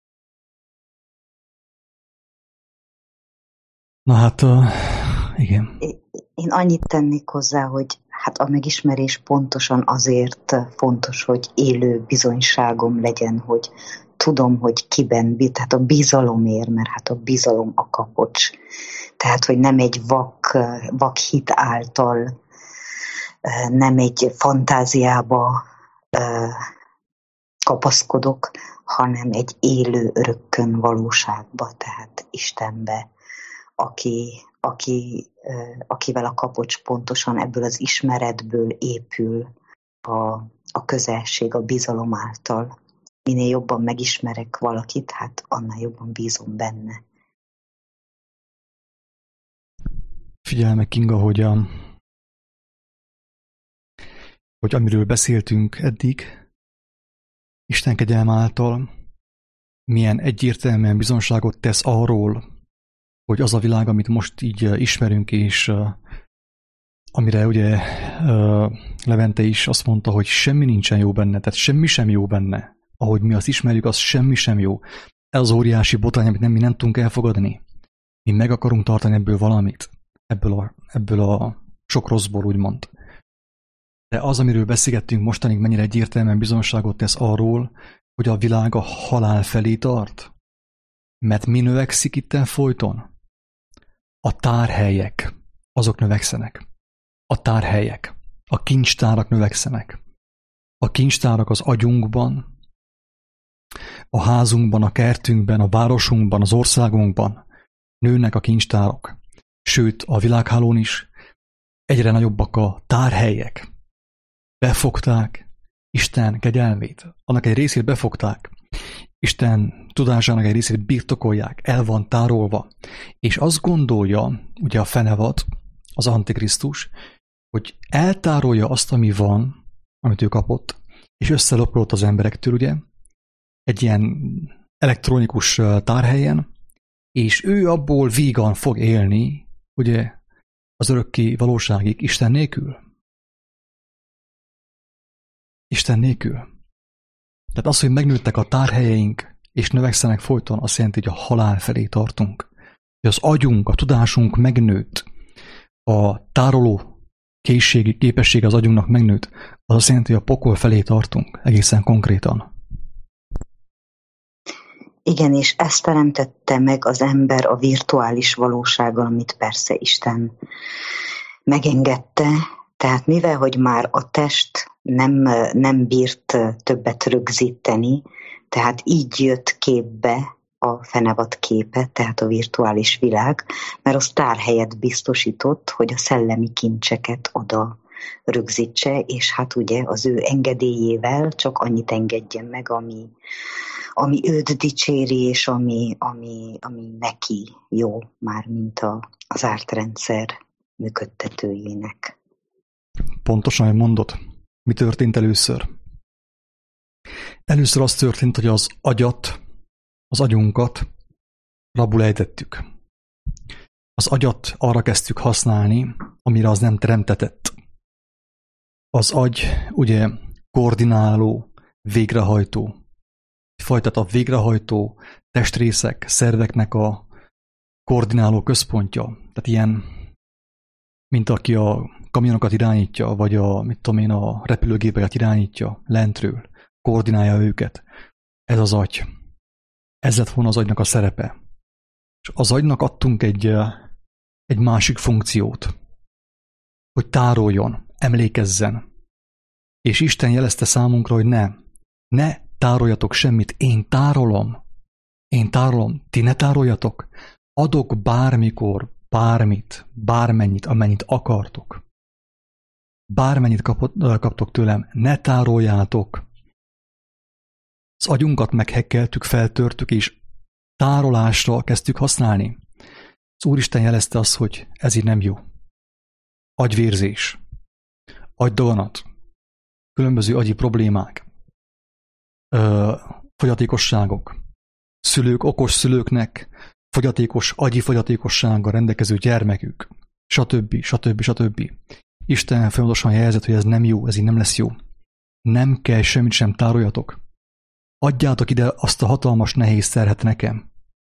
Na hát, igen. Én annyit tennék hozzá, hogy hát a megismerés pontosan azért fontos, hogy élő bizonyságom legyen, hogy tudom, hogy kiben, tehát a bizalomért, mert hát a bizalom a kapocs. Tehát, hogy nem egy vak hit által, nem egy fantáziába kapaszkodok, hanem egy élő örökkön valóságba, tehát Istenbe, akivel a kapocs pontosan ebből az ismeretből épül a közelség, a bizalom által. Minél jobban megismerek valakit, hát annál jobban bízom benne. Figyelj meg, Kinga, hogy amiről beszéltünk eddig, Isten kegyelme által milyen egyértelműen bizonságot tesz arról, hogy az a világ, amit most így ismerünk, és amire ugye Levente is azt mondta, hogy semmi nincsen jó benne, tehát semmi sem jó benne. Ahogy mi azt ismerjük, az semmi sem jó. Ez az óriási botrány, amit mi nem tudunk elfogadni. Mi meg akarunk tartani ebből valamit. Ebből a sok rosszból, úgymond. De az, amiről beszélgettünk mostanig, mennyire egyértelműen bizonságot tesz arról, hogy a világ a halál felé tart. Mert mi növekszik itten folyton? A tárhelyek, azok növekszenek. A tárhelyek, a kincstárak növekszenek. A kincstárak az agyunkban, a házunkban, a kertünkben, a városunkban, az országunkban nőnek a kincstárok. Sőt, a világhálón is egyre nagyobbak a tárhelyek. Befogták Isten kegyelmét. Annak egy részét befogták. Isten tudásának egy részét birtokolják, el van tárolva. És azt gondolja, ugye a fenevad, az Antikrisztus, hogy eltárolja azt, ami van, amit ő kapott, és összelopolott az emberektől, ugye, egy ilyen elektronikus tárhelyen, és ő abból vígan fog élni, ugye, az örökké valóságig, Isten nélkül. Isten nélkül. Tehát az, hogy megnőttek a tárhelyeink, és növekszenek folyton, azt jelenti, hogy a halál felé tartunk. Hogy az agyunk, a tudásunk megnőtt, a tároló képesség az agyunknak megnőtt, az azt jelenti, hogy a pokol felé tartunk, egészen konkrétan. Igen, és ezt teremtette meg az ember a virtuális valósággal, amit persze Isten megengedte. Tehát mivel, hogy már a test nem bírt többet rögzíteni, tehát így jött képbe a fenevad képe, tehát a virtuális világ, mert az tárhelyet biztosított, hogy a szellemi kincseket oda rögzítse, és hát ugye az ő engedélyével csak annyit engedjen meg, ami őt dicséri, és ami neki jó, már mint az ártrendszer működtetőjének. Pontosan, hogy mondod. Mi történt először? Először az történt, hogy az agyat, az agyunkat rabul ejtettük. Az agyat arra kezdtük használni, amire az nem teremtetett. Az agy ugye koordináló, végrehajtó, a végrehajtó testrészek, szerveknek a koordináló központja. Tehát ilyen, mint aki a kamionokat irányítja, vagy a repülőgépeket irányítja lentről, koordinálja őket. Ez az agy. Ez lett volna az agynak a szerepe. És az agynak adtunk egy másik funkciót, hogy tároljon, emlékezzen. És Isten jelezte számunkra, hogy ne tároljatok semmit, én tárolom, ti ne tároljatok, adok bármikor, bármit, bármennyit, amennyit akartok. Bármennyit kaptok tőlem, ne tároljátok. Az agyunkat meghekkeltük, feltörtük, és tárolásra kezdtük használni. Az Úristen jelezte azt, hogy ez így nem jó. Agyvérzés, agydaganat, különböző agyi problémák, fogyatékosságok, okos szülőknek agyi fogyatékossággal rendelkező gyermekük, stb. Isten folyamatosan jelzett, hogy ez nem jó, ez így nem lesz jó. Nem kell semmit sem tároljatok. Adjátok ide azt a hatalmas nehéz terhet nekem.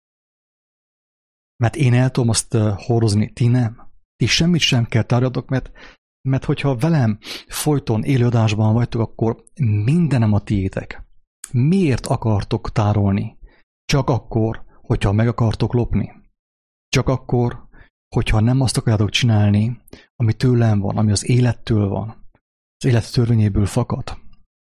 Mert én el tudom azt hordozni, ti nem. Ti semmit sem kell tároljatok, mert hogyha velem folyton élőadásban vagytok, akkor mindenem a tiétek. Miért akartok tárolni? Csak akkor, hogyha meg akartok lopni. Csak akkor, hogyha nem azt akarjátok csinálni, ami tőlem van, ami az élettől van. Az élet törvényéből fakad.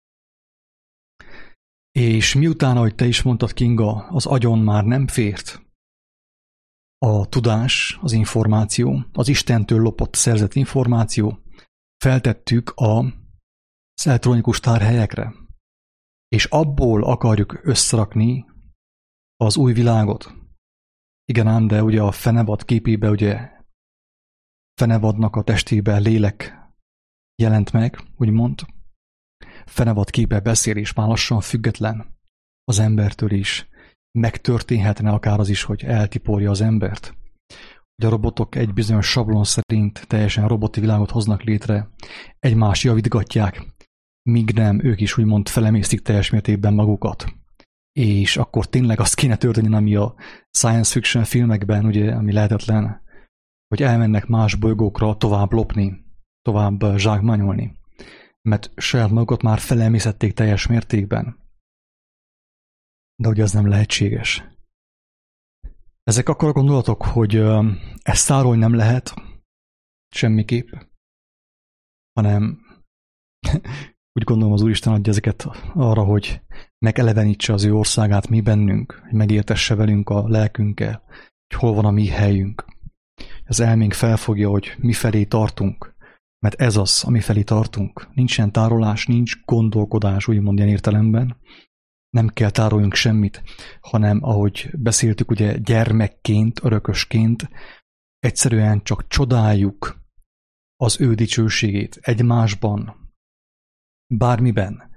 És miután, ahogy te is mondtad, Kinga, az agyon már nem fért a tudás, az információ, az Istentől lopott, szerzett információ, feltettük az elektronikus tárhelyekre, és abból akarjuk összerakni az új világot. Igen ám, de ugye a fenevad képébe, ugye fenevadnak a testébe lélek jelent meg, úgymond. Fenevad képe beszél, és már lassan független az embertől is. Megtörténhetne akár az is, hogy eltiporja az embert. Hogy a robotok egy bizonyos sablon szerint teljesen roboti világot hoznak létre, egymást javítgatják, míg nem, ők is úgymond felemésztik teljes mértékben magukat. És akkor tényleg azt kéne történni, ami a science fiction filmekben, ugye, ami lehetetlen, hogy elmennek más bolygókra tovább lopni, tovább zsákmányolni. Mert saját magukat már felemésztették teljes mértékben. De ugye az nem lehetséges. Ezek akkor a gondolatok, hogy ezt tárolni nem lehet semmiképp, hanem úgy gondolom az Úristen adja ezeket arra, hogy megelevenítse az ő országát mi bennünk, hogy megértesse velünk a lelkünkkel, hogy hol van a mi helyünk. Az elménk felfogja, hogy mi felé tartunk, mert ez az, ami felé tartunk. Nincsen tárolás, nincs gondolkodás, úgymond ilyen értelemben. Nem kell tároljunk semmit, hanem ahogy beszéltük, ugye gyermekként, örökösként, egyszerűen csak csodáljuk az ő dicsőségét egymásban, bármiben.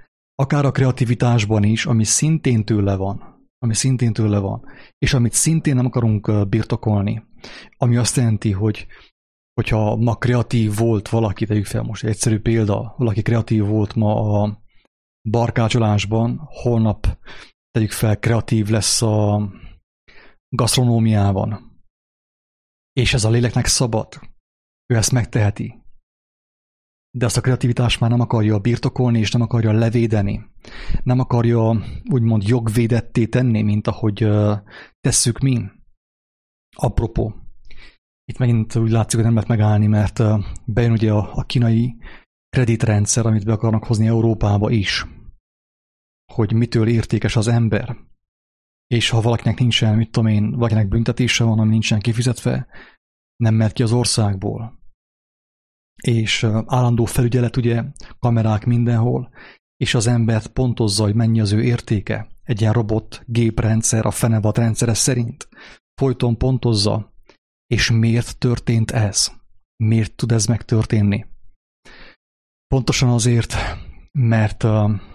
akár a kreativitásban is, ami szintén tőle van, és amit szintén nem akarunk birtokolni, ami azt jelenti, hogyha ma kreatív volt valaki, tegyük fel most egy egyszerű példa, valaki kreatív volt ma a barkácsolásban, holnap tegyük fel kreatív lesz a gasztronómiában, és ez a léleknek szabad, ő ezt megteheti. De azt a kreativitást már nem akarja birtokolni, és nem akarja levédeni. Nem akarja úgymond jogvédetté tenni, mint ahogy tesszük mi. Apropó, itt megint úgy látszik, hogy nem lehet megállni, mert bejön ugye a kínai kreditrendszer, amit be akarnak hozni Európába is. Hogy mitől értékes az ember. És ha valakinek nincsen, mit tudom én, valakinek büntetése van, ami nincsen kifizetve, nem mehet ki az országból. És állandó felügyelet, ugye, kamerák mindenhol, és az embert pontozza, hogy mennyi az ő értéke. Egy ilyen robot géprendszer, a fenevad rendszere szerint folyton pontozza. És miért történt ez? Miért tud ez megtörténni? Pontosan azért, mert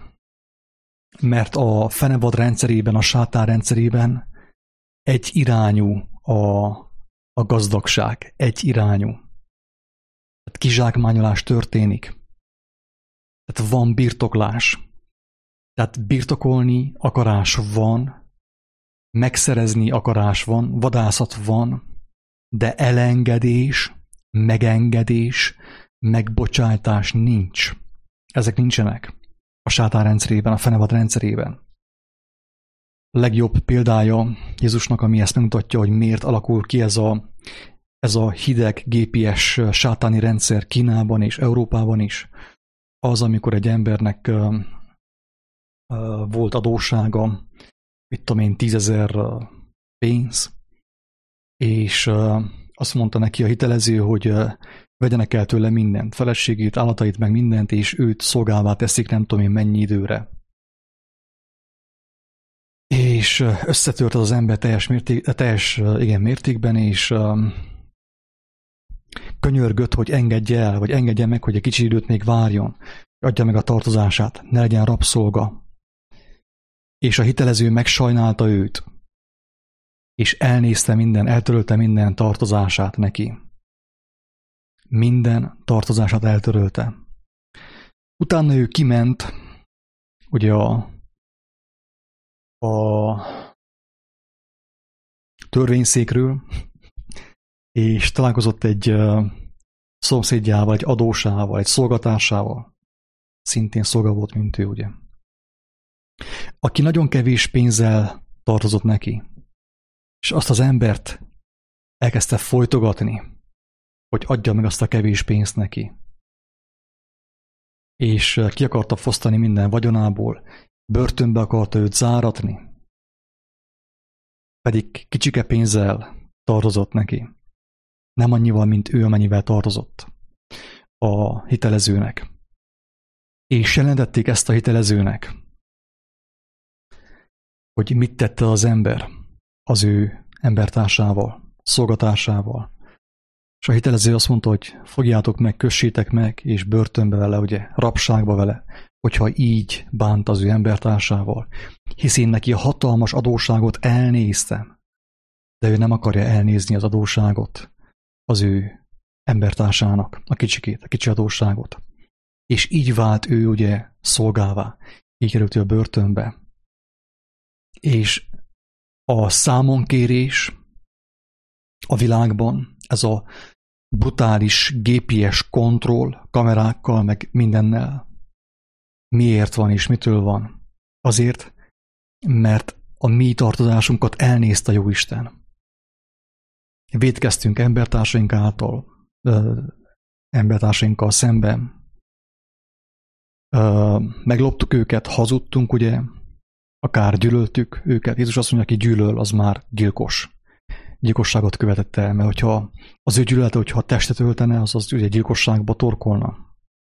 a fenevad rendszerében, a sátán rendszerében egy irányú a gazdagság, egy irányú. Tehát kizsákmányolás történik. Tehát van birtoklás. Tehát birtokolni akarás van, megszerezni akarás van, vadászat van, de elengedés, megengedés, megbocsátás nincs. Ezek nincsenek a sátán rendszerében, a fenevad rendszerében. A legjobb példája Jézusnak, ami ezt megmutatja, hogy miért alakul ki ez a hideg, gépies sátáni rendszer Kínában és Európában is, az, amikor egy embernek volt adóssága, mit tudom én, 10 000 pénz, és azt mondta neki a hitelező, hogy vegyenek el tőle mindent, feleségét, állatait, meg mindent, és őt szolgálvá teszik nem tudom én mennyi időre. És összetört az ember teljes mértékben, és könyörgött, hogy engedje el, vagy engedje meg, hogy egy kicsi időt még várjon, adja meg a tartozását, ne legyen rabszolga. És a hitelező megsajnálta őt, és eltörölte minden tartozását neki. Minden tartozását eltörölte. Utána ő kiment, ugye a törvényszékről, és találkozott egy szomszédjával, egy adósával, egy szolgatársával. Szintén szolga volt, mint ő, ugye. Aki nagyon kevés pénzzel tartozott neki. És azt az embert elkezdte folytogatni, hogy adja meg azt a kevés pénzt neki. És ki akarta fosztani minden vagyonából, börtönbe akarta őt záratni, pedig kicsike pénzzel tartozott neki. Nem annyival, mint ő, amennyivel tartozott a hitelezőnek. És jelentették ezt a hitelezőnek, hogy mit tette az ember az ő embertársával, szolgatársával. És a hitelező azt mondta, hogy fogjátok meg, kössétek meg, és börtönbe vele, ugye, rabságba vele, hogyha így bánt az ő embertársával. Hisz én neki a hatalmas adósságot elnéztem, de ő nem akarja elnézni az adósságot az ő embertársának, a kicsi adósságot. És így vált ő ugye szolgává, így került ő a börtönbe. És a számonkérés a világban, ez a brutális GPS kontroll kamerákkal, meg mindennel, miért van és mitől van? Azért, mert a mi tartozásunkat elnézte Jóisten. Vétkeztünk embertársainkkal szemben. Megloptuk őket, hazudtunk, ugye, akár gyűlöltük őket. Jézus azt mondja, aki gyűlöl, az már gyilkos. Gyilkosságot követett el, mert hogyha az ő gyűlölete, hogyha testet öltene, az ugye gyilkosságba torkolna.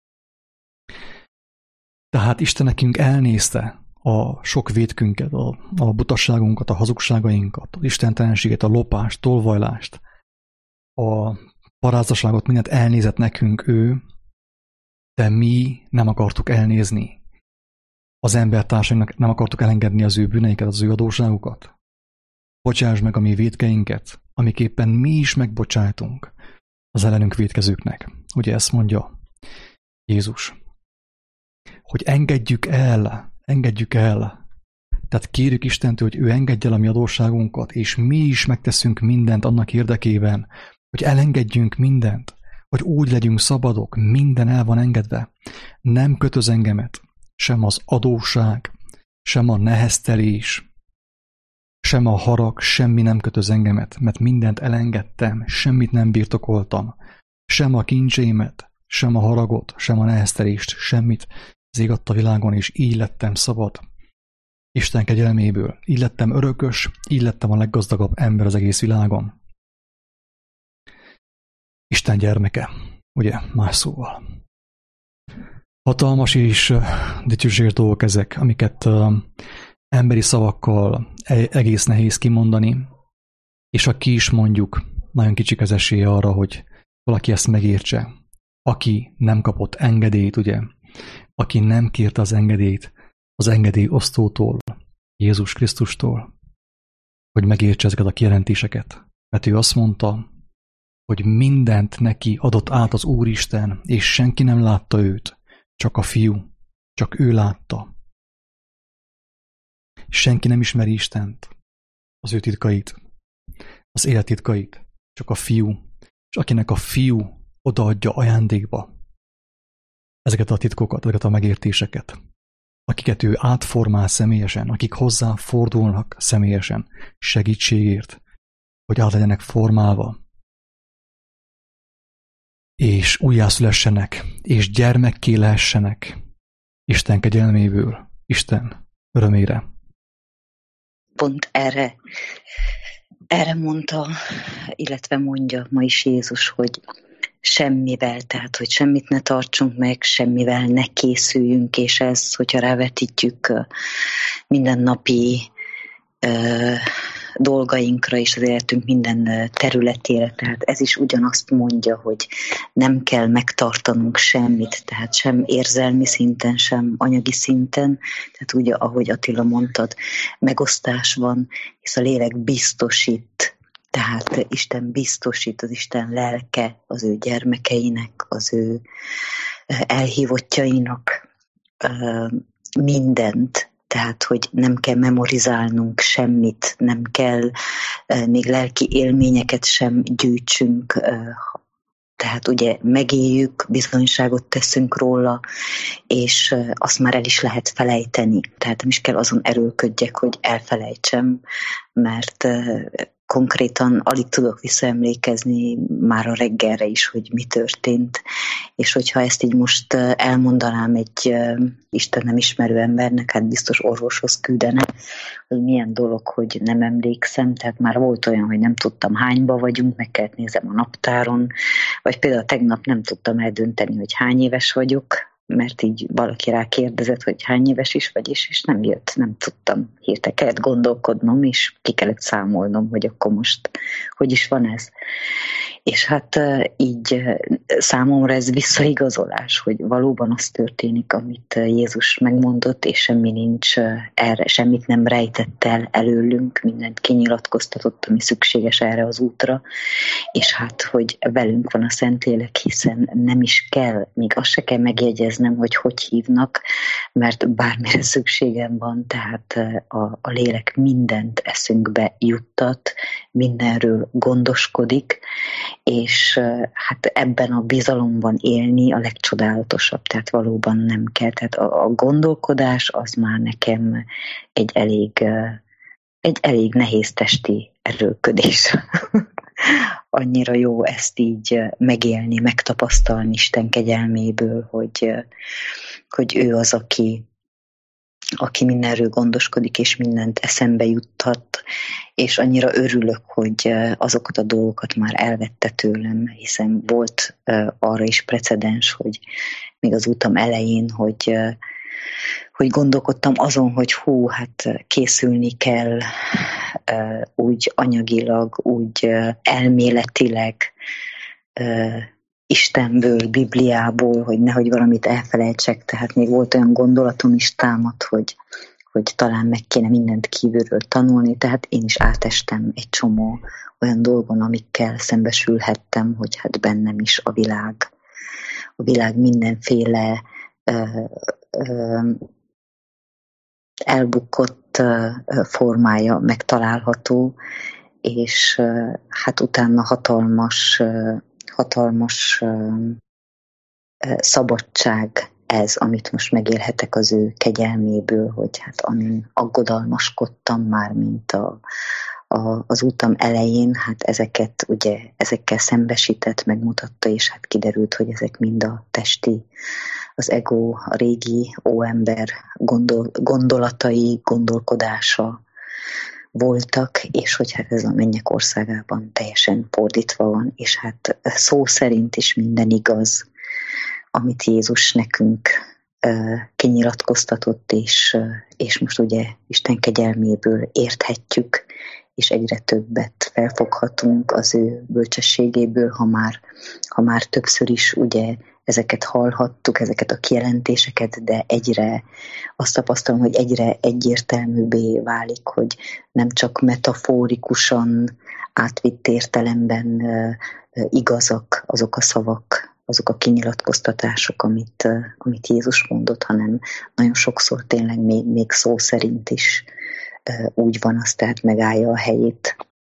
Tehát Isten nekünk elnézte a sok vétkünket, a butasságunkat, a hazugságainkat, az istentelenséget, a lopást, tolvajlást, a paráznaságot, mindent elnézett nekünk ő, de mi nem akartuk elnézni. Az embertársainknak nem akartuk elengedni az ő bűneiket, az ő adósságukat? Bocsáss meg a mi vétkeinket, amiképpen mi is megbocsájtunk az ellenünk vétkezőknek. Ugye ezt mondja Jézus, hogy engedjük el. Tehát kérjük Istentől, hogy ő engedje el a mi adósságunkat, és mi is megteszünk mindent annak érdekében, hogy elengedjünk mindent, hogy úgy legyünk szabadok, minden el van engedve. Nem kötöz engemet, sem az adósság, sem a neheztelés, sem a harag, semmi nem kötöz engemet, mert mindent elengedtem, semmit nem birtokoltam, sem a kincseimet, sem a haragot, sem a neheztelést, semmit az ég adta világon, és így lettem szabad. Isten kegyelméből, így lettem örökös, így lettem a leggazdagabb ember az egész világon. Isten gyermeke, ugye, más szóval. Hatalmas és dicsőséges dolgok ezek, amiket emberi szavakkal egész nehéz kimondani, és ha ki is mondjuk, nagyon kicsik az esélye arra, hogy valaki ezt megértse. Aki nem kapott engedélyt, ugye, aki nem kérte az engedélyt az engedélyosztótól, Jézus Krisztustól, hogy megértse ezeket a kijelentéseket. Mert ő azt mondta, hogy mindent neki adott át az Úristen, és senki nem látta őt, csak a Fiú, csak ő látta. Senki nem ismeri Istent, az ő titkait, az élet titkait, csak a Fiú, és akinek a Fiú odaadja ajándékba ezeket a titkokat, ezeket a megértéseket, akiket ő átformál személyesen, akik hozzá fordulnak személyesen segítségért, hogy át legyenek formálva, és újjászülessenek, és gyermekké lehessenek Isten kegyelméből, Isten örömére. Pont erre mondta, illetve mondja ma is Jézus, hogy semmivel, tehát hogy semmit ne tartsunk meg, semmivel ne készüljünk, és ez, hogyha rávetítjük mindennapi dolgainkra és az életünk minden területére, tehát ez is ugyanazt mondja, hogy nem kell megtartanunk semmit, tehát sem érzelmi szinten, sem anyagi szinten, tehát ugye, ahogy Attila mondtad, megosztás van, és a lélek biztosít, tehát Isten biztosít, az Isten lelke az ő gyermekeinek, az ő elhívottjainak mindent, tehát, hogy nem kell memorizálnunk semmit, nem kell még lelki élményeket sem gyűjtsünk, tehát ugye megéljük, bizonyságot teszünk róla, és azt már el is lehet felejteni. Tehát nem is kell azon erőlködjek, hogy elfelejtsem, mert konkrétan alig tudok visszaemlékezni már a reggelre is, hogy mi történt. És hogyha ezt így most elmondanám egy Isten nem ismerő embernek, hát biztos orvoshoz küldene, hogy milyen dolog, hogy nem emlékszem. Tehát már volt olyan, hogy nem tudtam, hányba vagyunk, meg kellett nézem a naptáron, vagy például tegnap nem tudtam eldönteni, hogy hány éves vagyok, mert így valaki rá kérdezett, hogy hány éves is vagy, és nem jött, nem tudtam. Hirtelen kellett gondolkodnom, és ki kellett számolnom, hogy akkor most hogy is van ez. És hát így számomra ez visszaigazolás, hogy valóban az történik, amit Jézus megmondott, és semmi nincs erre, semmit nem rejtett el előlünk, mindent kinyilatkoztatott, ami szükséges erre az útra, és hát, hogy velünk van a Szentlélek, hiszen nem is kell, még azt se kell megjegyeznem, hogy hívnak, mert bármire szükségem van, tehát a lélek mindent eszünkbe juttat, mindenről gondoskodik, és hát ebben a bizalomban élni a legcsodálatosabb, tehát valóban nem kell. Tehát a gondolkodás az már nekem egy elég nehéz testi erőlködés. Annyira jó ezt így megélni, megtapasztalni Isten kegyelméből, hogy ő az, aki mindenről gondoskodik, és mindent eszembe juttat, és annyira örülök, hogy azokat a dolgokat már elvette tőlem, hiszen volt arra is precedens, hogy még az utam elején, hogy gondolkodtam azon, hogy hát készülni kell úgy anyagilag, úgy elméletileg, Istenből, Bibliából, hogy nehogy valamit elfelejtsek, tehát még volt olyan gondolatom is támadt, hogy talán meg kéne mindent kívülről tanulni, tehát én is átestem egy csomó olyan dolgon, amikkel szembesülhettem, hogy hát bennem is a világ mindenféle elbukott formája megtalálható, és hát utána hatalmas szabadság ez, amit most megélhetek az ő kegyelméből, hogy hát amin aggodalmaskodtam már, mint az utam elején, hát ezekkel szembesített, megmutatta, és hát kiderült, hogy ezek mind a testi, az ego, a régi óember gondolatai, gondolkodása voltak, és hogy hát ez a mennyek országában teljesen fordítva van, és hát szó szerint is minden igaz, amit Jézus nekünk kinyilatkoztatott, és most ugye Isten kegyelméből érthetjük, és egyre többet felfoghatunk az ő bölcsességéből, ha már többször is ugye ezeket hallhattuk, ezeket a kijelentéseket, de egyre azt tapasztalom, hogy egyre egyértelműbbé válik, hogy nem csak metaforikusan átvitt értelemben igazak azok a szavak, azok a kinyilatkoztatások, amit Jézus mondott, hanem nagyon sokszor tényleg még szó szerint is úgy van, az tehát megállja a helyét.